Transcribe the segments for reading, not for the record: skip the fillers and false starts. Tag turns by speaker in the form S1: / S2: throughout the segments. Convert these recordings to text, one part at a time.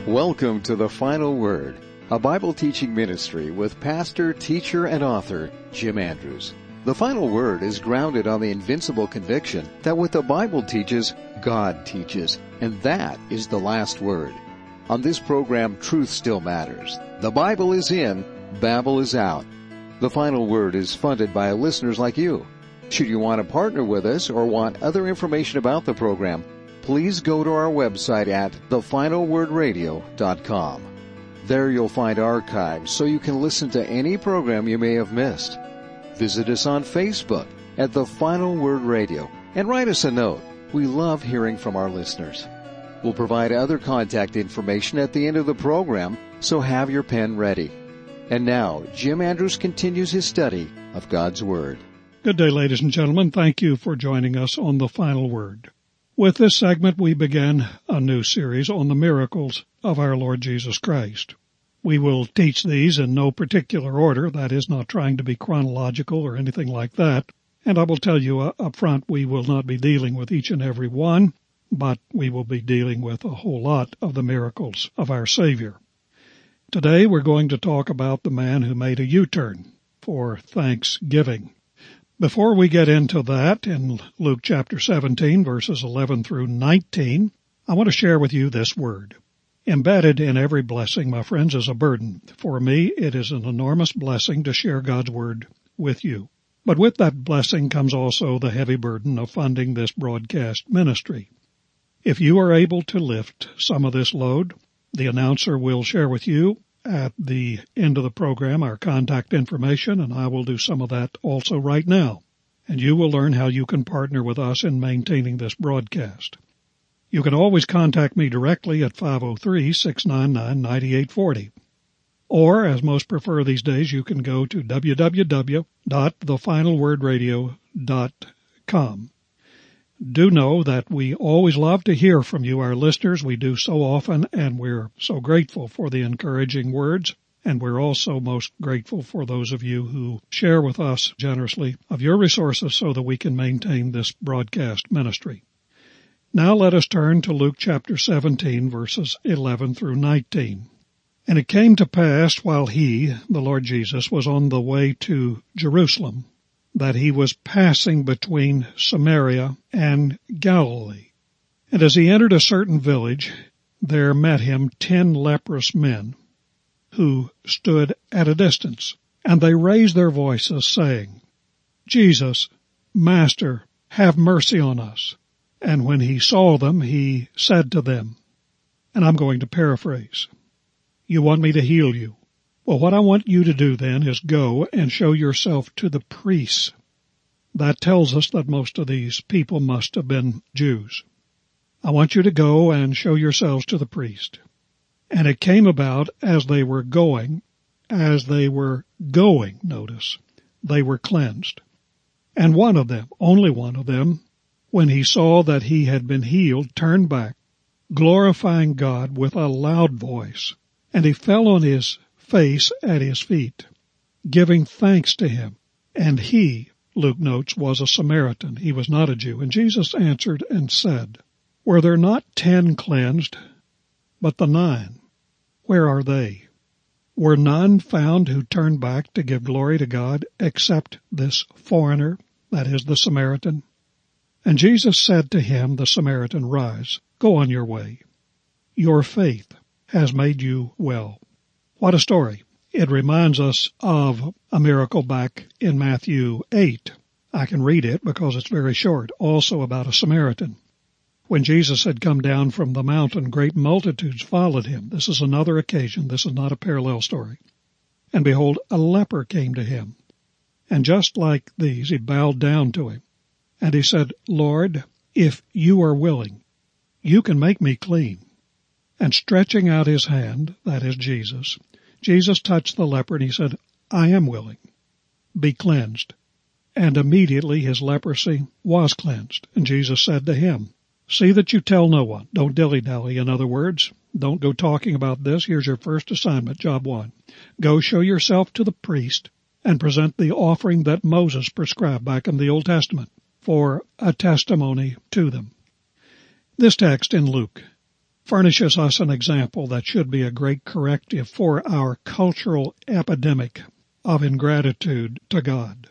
S1: Welcome to The Final Word, a Bible teaching ministry with pastor, teacher, and author Jim Andrews. The Final Word is grounded on the invincible conviction that what the Bible teaches, God teaches, and that is the last word. On this program, truth still matters. The Bible is in, Babel is out. The Final Word is funded by listeners like you. Should you want to partner with us or want other information about the program, please go to our website at thefinalwordradio.com. There you'll find archives so you can listen to any program you may have missed. Visit us on Facebook at The Final Word Radio and write us a note. We love hearing from our listeners. We'll provide other contact information at the end of the program, so have your pen ready. And now, Jim Andrews continues his study of God's Word.
S2: Good day, ladies and gentlemen. Thank you for joining us on The Final Word. With this segment, we begin a new series on the miracles of our Lord Jesus Christ. We will teach these in no particular order, that is, not trying to be chronological or anything like that. And I will tell you up front, we will not be dealing with each and every one, but we will be dealing with a whole lot of the miracles of our Savior. Today, we're going to talk about the man who made a U-turn for Thanksgiving. Before we get into that, in Luke chapter 17, verses 11 through 19, I want to share with you this word. Embedded in every blessing, my friends, is a burden. For me, it is an enormous blessing to share God's word with you. But with that blessing comes also the heavy burden of funding this broadcast ministry. If you are able to lift some of this load, the announcer will share with you at the end of the program our contact information, and I will do some of that also right now. And you will learn how you can partner with us in maintaining this broadcast. You can always contact me directly at 503-699-9840. Or, as most prefer these days, you can go to www.thefinalwordradio.com. Do know that we always love to hear from you, our listeners. We do so often, and we're so grateful for the encouraging words. And we're also most grateful for those of you who share with us generously of your resources so that we can maintain this broadcast ministry. Now let us turn to Luke chapter 17, verses 11 through 19. And it came to pass while he, the Lord Jesus, was on the way to Jerusalem, that he was passing between Samaria and Galilee. And as he entered a certain village, there met him 10 leprous men, who stood at a distance. And they raised their voices, saying, Jesus, Master, have mercy on us. And when he saw them, he said to them, and I'm going to paraphrase, you want me to heal you? Well, what I want you to do then is go and show yourself to the priests. That tells us that most of these people must have been Jews. I want you to go and show yourselves to the priest. And it came about as they were going, notice, they were cleansed. And one of them, only one of them, when he saw that he had been healed, turned back, glorifying God with a loud voice. And he fell on his face at his feet, giving thanks to him. And he, Luke notes, was a Samaritan. He was not a Jew. And Jesus answered and said, were there not 10 cleansed, but the 9? Where are they? Were none found who turned back to give glory to God, except this foreigner, that is the Samaritan? And Jesus said to him, the Samaritan, rise, go on your way. Your faith has made you well. What a story. It reminds us of a miracle back in Matthew 8. I can read it because it's very short, also about a Samaritan. When Jesus had come down from the mountain, great multitudes followed him. This is another occasion. This is not a parallel story. And behold, a leper came to him. And just like these, he bowed down to him. And he said, Lord, if you are willing, you can make me clean. And stretching out his hand, that is Jesus, Jesus touched the leper and he said, I am willing. Be cleansed. And immediately his leprosy was cleansed. And Jesus said to him, see that you tell no one. Don't dilly-dally. In other words, don't go talking about this. Here's your first assignment, job 1. Go show yourself to the priest and present the offering that Moses prescribed back in the Old Testament for a testimony to them. This text in Luke furnishes us an example that should be a great corrective for our cultural epidemic of ingratitude to God.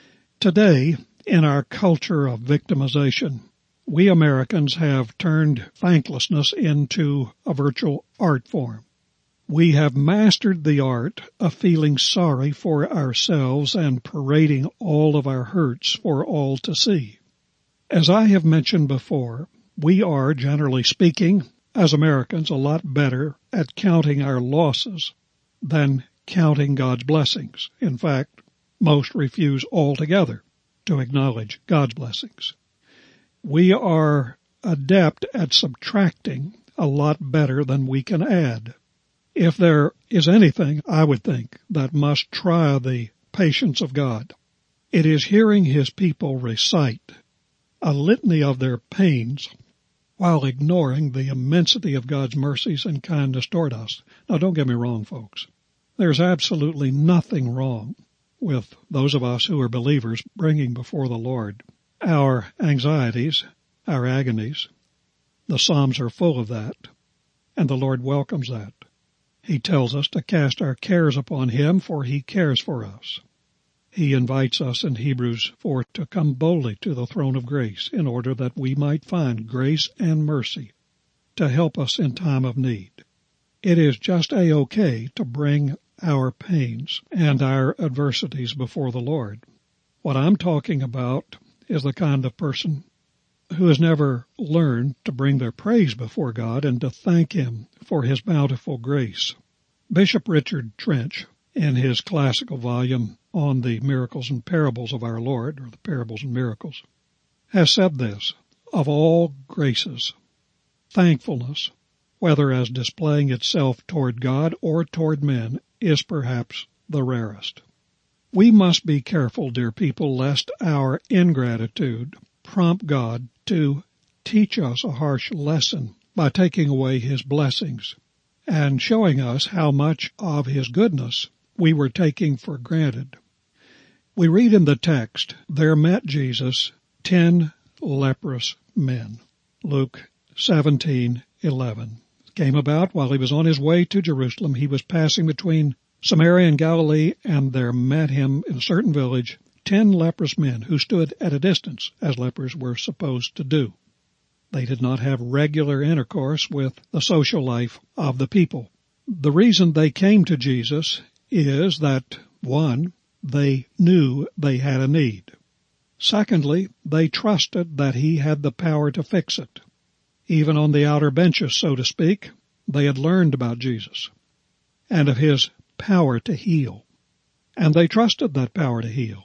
S2: Today, in our culture of victimization, we Americans have turned thanklessness into a virtual art form. We have mastered the art of feeling sorry for ourselves and parading all of our hurts for all to see. As I have mentioned before, we are, generally speaking, as Americans, a lot better at counting our losses than counting God's blessings. In fact, most refuse altogether to acknowledge God's blessings. We are adept at subtracting a lot better than we can add. If there is anything, I would think, that must try the patience of God, it is hearing His people recite a litany of their pains while ignoring the immensity of God's mercies and kindness toward us. Now, don't get me wrong, folks. There's absolutely nothing wrong with those of us who are believers bringing before the Lord our anxieties, our agonies. The Psalms are full of that, and the Lord welcomes that. He tells us to cast our cares upon Him, for He cares for us. He invites us in Hebrews 4 to come boldly to the throne of grace in order that we might find grace and mercy to help us in time of need. It is just A-OK to bring our pains and our adversities before the Lord. What I'm talking about is the kind of person who has never learned to bring their praise before God and to thank Him for His bountiful grace. Bishop Richard Trench, in his classical volume on the miracles and parables of our Lord, or the parables and miracles, has said this: of all graces, thankfulness, whether as displaying itself toward God or toward men, is perhaps the rarest. We must be careful, dear people, lest our ingratitude prompt God to teach us a harsh lesson by taking away His blessings and showing us how much of His goodness we were taking for granted. We read in the text, there met Jesus 10 leprous men. Luke 17:11. Came about while He was on His way to Jerusalem. He was passing between Samaria and Galilee, and there met Him in a certain village 10 leprous men who stood at a distance, as lepers were supposed to do. They did not have regular intercourse with the social life of the people. The reason they came to Jesus is that, 1, they knew they had a need. Secondly, they trusted that He had the power to fix it. Even on the outer benches, so to speak, they had learned about Jesus and of His power to heal. And they trusted that power to heal.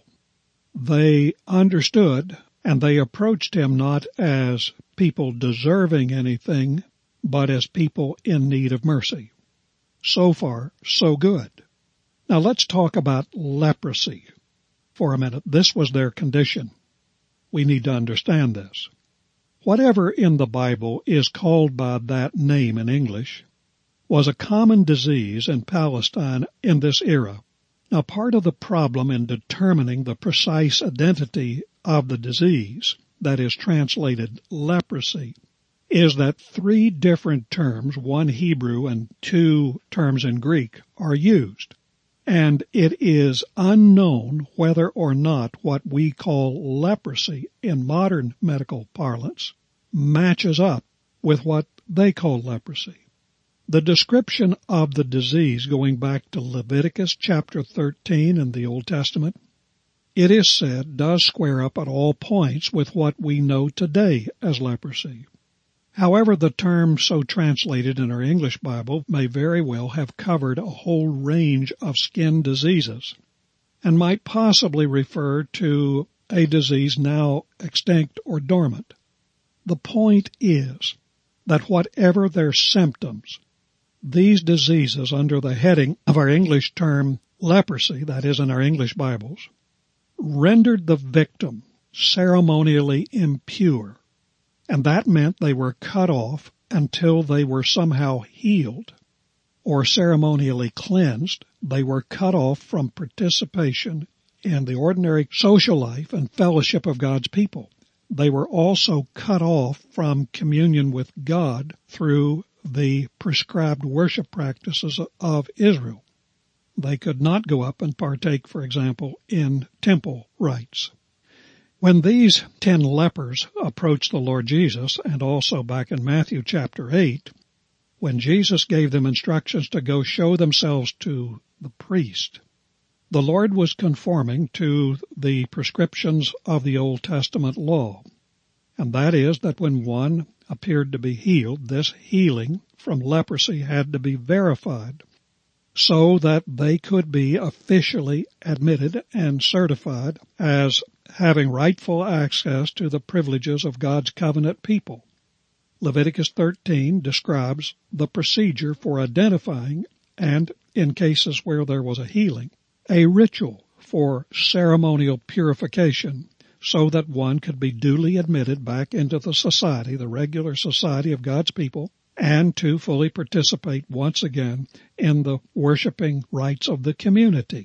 S2: They understood, and they approached Him not as people deserving anything, but as people in need of mercy. So far, so good. Now let's talk about leprosy for a minute. This was their condition. We need to understand this. Whatever in the Bible is called by that name in English was a common disease in Palestine in this era. Now, part of the problem in determining the precise identity of the disease, that is translated leprosy, is that 3 different terms, 1 Hebrew and 2 terms in Greek, are used. And it is unknown whether or not what we call leprosy in modern medical parlance matches up with what they call leprosy. The description of the disease, going back to Leviticus chapter 13 in the Old Testament, it is said does square up at all points with what we know today as leprosy. However, the term so translated in our English Bible may very well have covered a whole range of skin diseases and might possibly refer to a disease now extinct or dormant. The point is that whatever their symptoms, these diseases under the heading of our English term leprosy, that is in our English Bibles, rendered the victim ceremonially impure, and that meant they were cut off until they were somehow healed or ceremonially cleansed. They were cut off from participation in the ordinary social life and fellowship of God's people. They were also cut off from communion with God through the prescribed worship practices of Israel. They could not go up and partake, for example, in temple rites. When these 10 lepers approached the Lord Jesus, and also back in Matthew chapter 8, when Jesus gave them instructions to go show themselves to the priest, the Lord was conforming to the prescriptions of the Old Testament law. And that is that when one appeared to be healed, this healing from leprosy had to be verified so that they could be officially admitted and certified as having rightful access to the privileges of God's covenant people. Leviticus 13 describes the procedure for identifying, and in cases where there was a healing, a ritual for ceremonial purification so that one could be duly admitted back into the society, the regular society of God's people, and to fully participate once again in the worshiping rites of the community.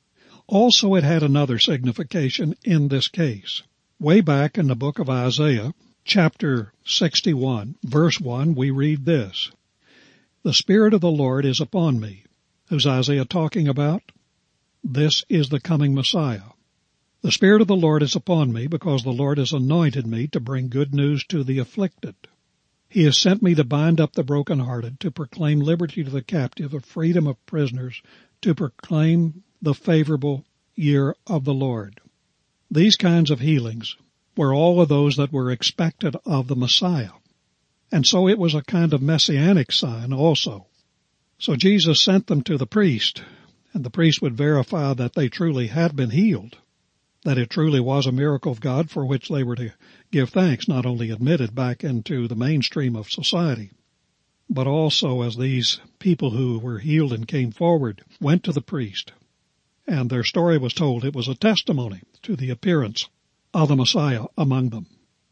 S2: Also, it had another signification in this case. Way back in the book of Isaiah, chapter 61, verse 1, we read this: "The Spirit of the Lord is upon me." Who's Isaiah talking about? This is the coming Messiah. "The Spirit of the Lord is upon me, because the Lord has anointed me to bring good news to the afflicted. He has sent me to bind up the brokenhearted, to proclaim liberty to the captive, a freedom of prisoners, to proclaim the favorable year of the Lord." These kinds of healings were all of those that were expected of the Messiah. And so it was a kind of messianic sign also. So Jesus sent them to the priest, and the priest would verify that they truly had been healed, that it truly was a miracle of God for which they were to give thanks, not only admitted back into the mainstream of society, but also as these people who were healed and came forward went to the priest, and their story was told, it was a testimony to the appearance of the Messiah among them.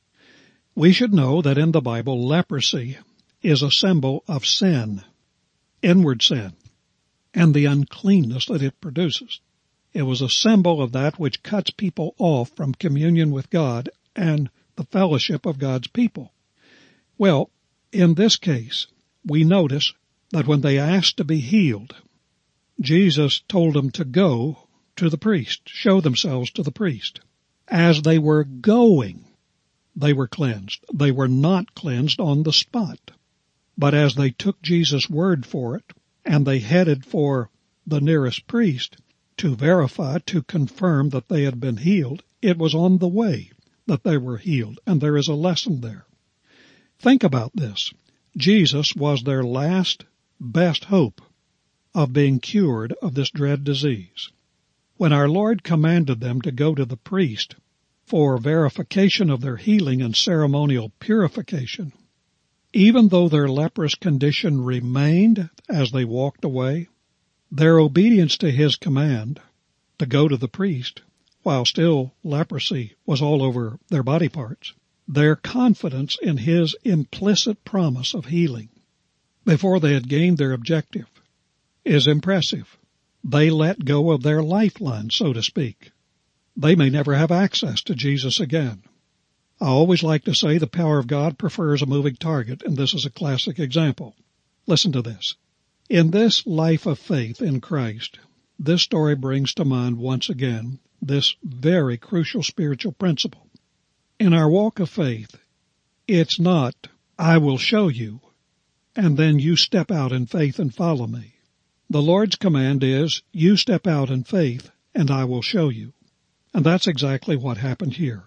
S2: We should know that in the Bible, leprosy is a symbol of sin, inward sin, and the uncleanness that it produces. It was a symbol of that which cuts people off from communion with God and the fellowship of God's people. Well, in this case, we notice that when they asked to be healed, Jesus told them to go to the priest, show themselves to the priest. As they were going, they were cleansed. They were not cleansed on the spot. But as they took Jesus' word for it, and they headed for the nearest priest to verify, to confirm that they had been healed, it was on the way that they were healed, and there is a lesson there. Think about this. Jesus was their last best hope of being cured of this dread disease. When our Lord commanded them to go to the priest for verification of their healing and ceremonial purification, even though their leprous condition remained as they walked away, their obedience to his command to go to the priest, while still leprosy was all over their body parts, their confidence in his implicit promise of healing before they had gained their objective is impressive. They let go of their lifeline, so to speak. They may never have access to Jesus again. I always like to say the power of God prefers a moving target, and this is a classic example. Listen to this. In this life of faith in Christ, this story brings to mind once again this very crucial spiritual principle. In our walk of faith, it's not, I will show you, and then you step out in faith and follow me. The Lord's command is, you step out in faith, and I will show you. And that's exactly what happened here.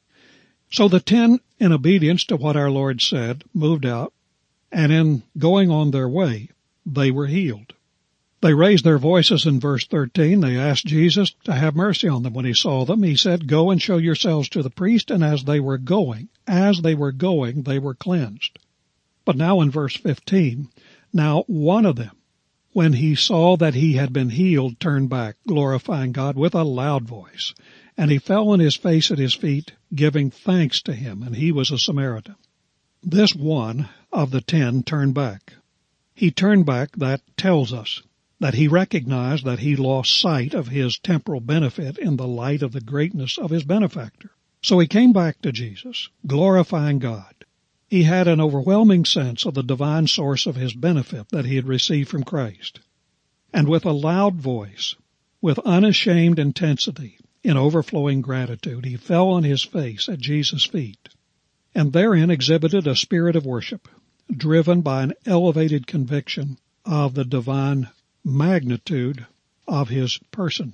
S2: So the 10, in obedience to what our Lord said, moved out, and in going on their way, they were healed. They raised their voices in verse 13. They asked Jesus to have mercy on them. When he saw them, he said, go and show yourselves to the priest. And as they were going, they were cleansed. But now in verse 15, now one of them, when he saw that he had been healed, turned back, glorifying God with a loud voice. And he fell on his face at his feet, giving thanks to him, and he was a Samaritan. This one of the 10 turned back. He turned back, that tells us that he recognized that he lost sight of his temporal benefit in the light of the greatness of his benefactor. So he came back to Jesus, glorifying God. He had an overwhelming sense of the divine source of his benefit that he had received from Christ. And with a loud voice, with unashamed intensity, in overflowing gratitude, he fell on his face at Jesus' feet, and therein exhibited a spirit of worship, driven by an elevated conviction of the divine magnitude of his person.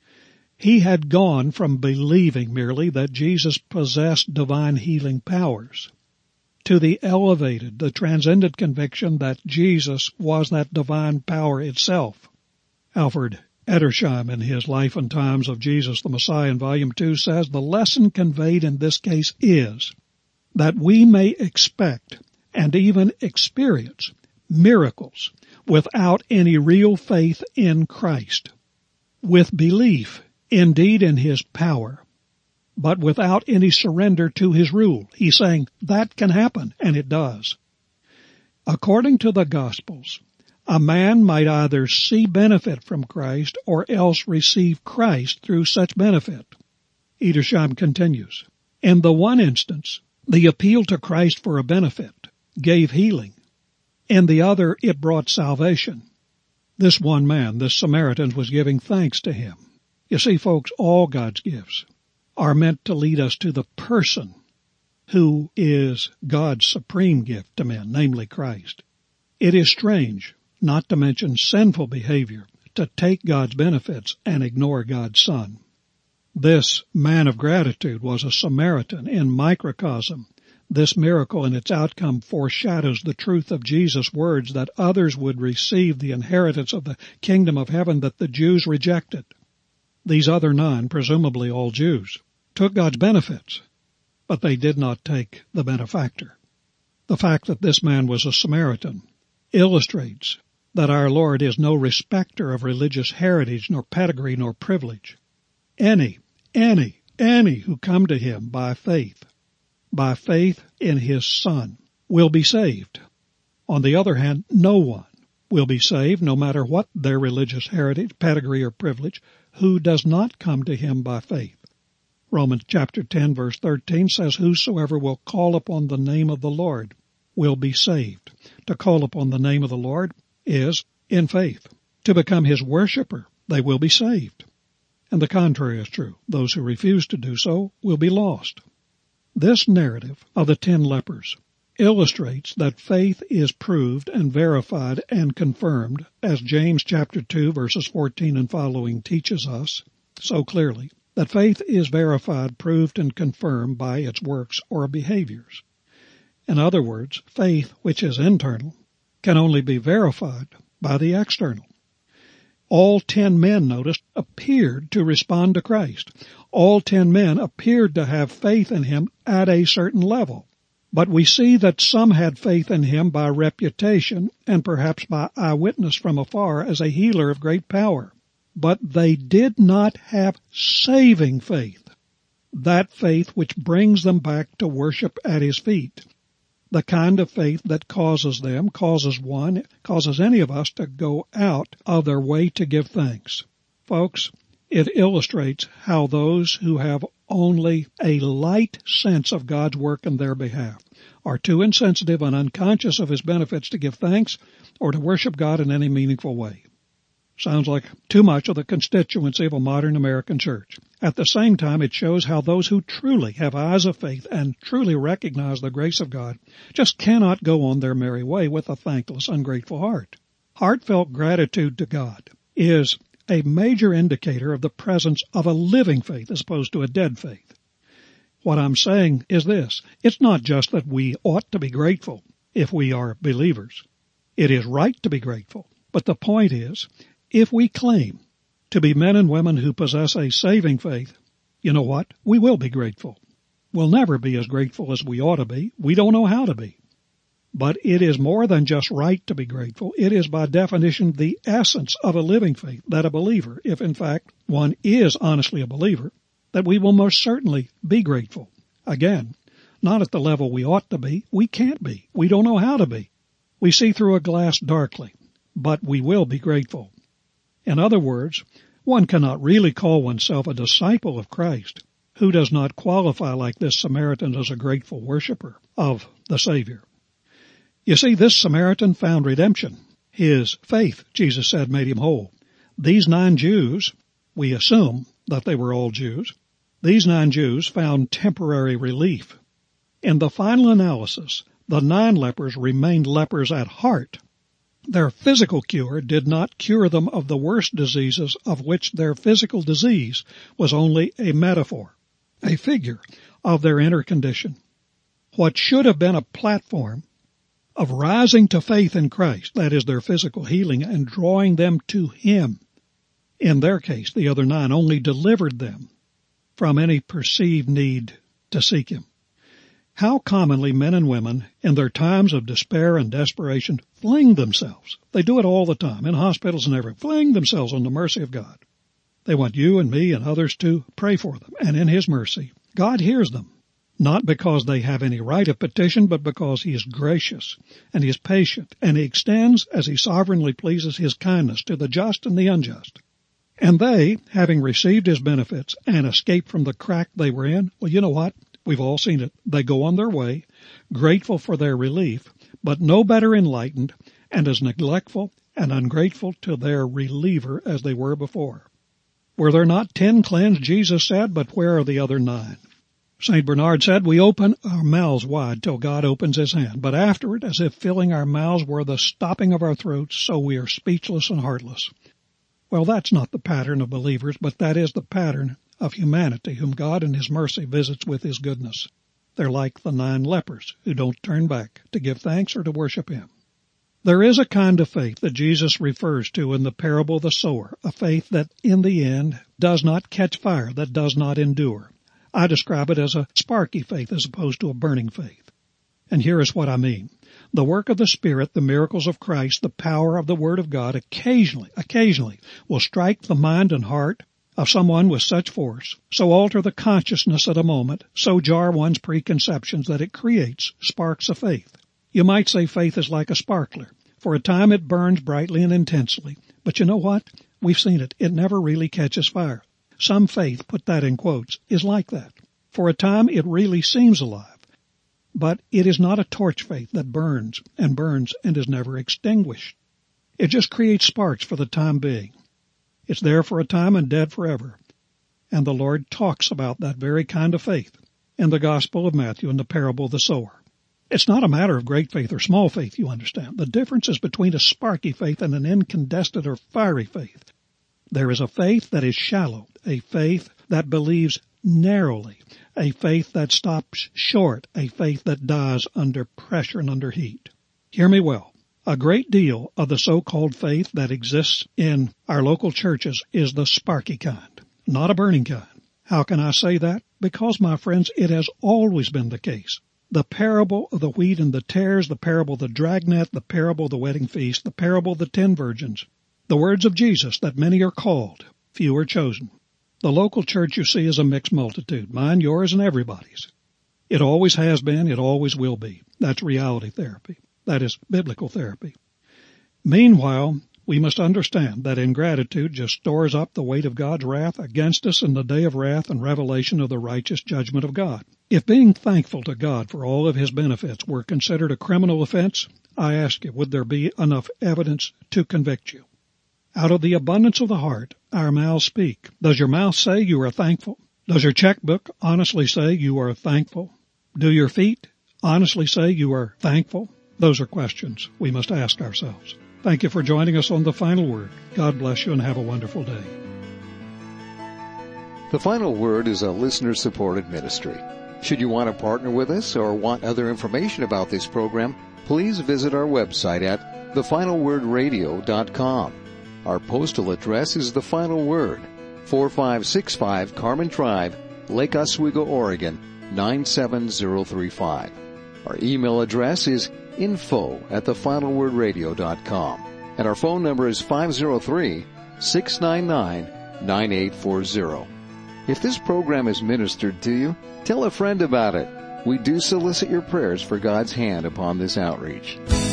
S2: He had gone from believing merely that Jesus possessed divine healing powers to the elevated, the transcendent conviction that Jesus was that divine power itself. Alfred Edersheim, in his Life and Times of Jesus the Messiah in Volume 2, says, the lesson conveyed in this case is that we may expect and even experience miracles without any real faith in Christ, with belief indeed in his power, but without any surrender to his rule. He's saying that can happen, and it does. According to the Gospels, a man might either see benefit from Christ or else receive Christ through such benefit. Edersheim continues, in the one instance, the appeal to Christ for a benefit gave healing. In the other, it brought salvation. This one man, this Samaritan, was giving thanks to him. You see, folks, all God's gifts are meant to lead us to the person who is God's supreme gift to men, namely Christ. It is strange, not to mention sinful behavior, to take God's benefits and ignore God's Son. This man of gratitude was a Samaritan in microcosm. This miracle and its outcome foreshadows the truth of Jesus' words that others would receive the inheritance of the kingdom of heaven that the Jews rejected. These other 9, presumably all Jews, took God's benefits, but they did not take the benefactor. The fact that this man was a Samaritan illustrates that our Lord is no respecter of religious heritage, nor pedigree, nor privilege. Any who come to him by faith in his Son, will be saved. On the other hand, no one will be saved, no matter what their religious heritage, pedigree, or privilege, who does not come to him by faith. Romans chapter 10, verse 13 says, whosoever will call upon the name of the Lord will be saved. To call upon the name of the Lord is in faith. To become his worshiper, they will be saved. And the contrary is true. Those who refuse to do so will be lost. This narrative of the 10 lepers illustrates that faith is proved and verified and confirmed, as James chapter 2, verses 14 and following teaches us so clearly, that faith is verified, proved, and confirmed by its works or behaviors. In other words, faith, which is internal, can only be verified by the external. All 10 men, notice, appeared to respond to Christ. All 10 men appeared to have faith in him at a certain level. But we see that some had faith in him by reputation and perhaps by eyewitness from afar as a healer of great power. But they did not have saving faith, that faith which brings them back to worship at his feet. The kind of faith that causes any of us to go out of their way to give thanks. Folks, it illustrates how those who have only a light sense of God's work in their behalf are too insensitive and unconscious of his benefits to give thanks or to worship God in any meaningful way. Sounds like too much of the constituency of a modern American church. At the same time, it shows how those who truly have eyes of faith and truly recognize the grace of God just cannot go on their merry way with a thankless, ungrateful heart. Heartfelt gratitude to God is a major indicator of the presence of a living faith as opposed to a dead faith. What I'm saying is this: it's not just that we ought to be grateful if we are believers. It is right to be grateful. But the point is, if we claim to be men and women who possess a saving faith, you know what? We will be grateful. We'll never be as grateful as we ought to be. We don't know how to be. But it is more than just right to be grateful. It is by definition the essence of a living faith that a believer, if in fact one is honestly a believer, that we will most certainly be grateful. Again, not at the level we ought to be. We can't be. We don't know how to be. We see through a glass darkly, but we will be grateful. In other words, one cannot really call oneself a disciple of Christ Who does not qualify like this Samaritan as a grateful worshiper of the Savior? You see, this Samaritan found redemption. His faith, Jesus said, made him whole. These 9 Jews, we assume that they were all Jews, these 9 Jews found temporary relief. In the final analysis, the 9 lepers remained lepers at heart. Their physical cure did not cure them of the worst diseases of which their physical disease was only a metaphor, a figure of their inner condition. What should have been a platform of rising to faith in Christ, that is their physical healing, and drawing them to Him, in their case, the other 9 only delivered them from any perceived need to seek Him. How commonly men and women, in their times of despair and desperation, fling themselves. They do it all the time, in hospitals and everywhere, fling themselves on the mercy of God. They want you and me and others to pray for them, and in His mercy, God hears them, not because they have any right of petition, but because He is gracious and He is patient, and He extends, as He sovereignly pleases, His kindness to the just and the unjust. And they, having received His benefits and escaped from the crack they were in, well, you know what? We've all seen it. They go on their way, grateful for their relief, but no better enlightened and as neglectful and ungrateful to their reliever as they were before. Were there not 10 cleansed, Jesus said, but where are the other 9? St. Bernard said, we open our mouths wide till God opens His hand, but afterward, as if filling our mouths were the stopping of our throats, so we are speechless and heartless. Well, that's not the pattern of believers, but that is the pattern of humanity whom God in His mercy visits with His goodness. They're like the 9 lepers who don't turn back to give thanks or to worship Him. There is a kind of faith that Jesus refers to in the parable of the sower, a faith that in the end does not catch fire, that does not endure. I describe it as a sparky faith as opposed to a burning faith. And here is what I mean. The work of the Spirit, the miracles of Christ, the power of the Word of God occasionally will strike the mind and heart of someone with such force, so alter the consciousness at a moment, so jar one's preconceptions that it creates sparks of faith. You might say faith is like a sparkler. For a time it burns brightly and intensely. But you know what? We've seen it. It never really catches fire. Some faith, put that in quotes, is like that. For a time it really seems alive. But it is not a torch faith that burns and is never extinguished. It just creates sparks for the time being. It's there for a time and dead forever. And the Lord talks about that very kind of faith in the Gospel of Matthew in the parable of the sower. It's not a matter of great faith or small faith, you understand. The difference is between a sparky faith and an incandescent or fiery faith. There is a faith that is shallow, a faith that believes narrowly, a faith that stops short, a faith that dies under pressure and under heat. Hear me well. A great deal of the so-called faith that exists in our local churches is the sparky kind, not a burning kind. How can I say that? Because, my friends, it has always been the case. The parable of the wheat and the tares, the parable of the dragnet, the parable of the wedding feast, the parable of the 10 virgins, the words of Jesus that many are called, few are chosen. The local church, you see, is a mixed multitude, mine, yours, and everybody's. It always has been, it always will be. That's reality therapy. That is biblical therapy. Meanwhile, we must understand that ingratitude just stores up the weight of God's wrath against us in the day of wrath and revelation of the righteous judgment of God. If being thankful to God for all of His benefits were considered a criminal offense, I ask you, would there be enough evidence to convict you? Out of the abundance of the heart, our mouths speak. Does your mouth say you are thankful? Does your checkbook honestly say you are thankful? Do your feet honestly say you are thankful? Those are questions we must ask ourselves. Thank you for joining us on The Final Word. God bless you and have a wonderful day.
S1: The Final Word is a listener-supported ministry. Should you want to partner with us or want other information about this program, please visit our website at thefinalwordradio.com. Our postal address is The Final Word, 4565 Carmen Drive, Lake Oswego, Oregon, 97035. Our email address is info@thefinalwordradio.com. And our phone number is 503-699-9840. If this program is ministered to you, tell a friend about it. We do solicit your prayers for God's hand upon this outreach.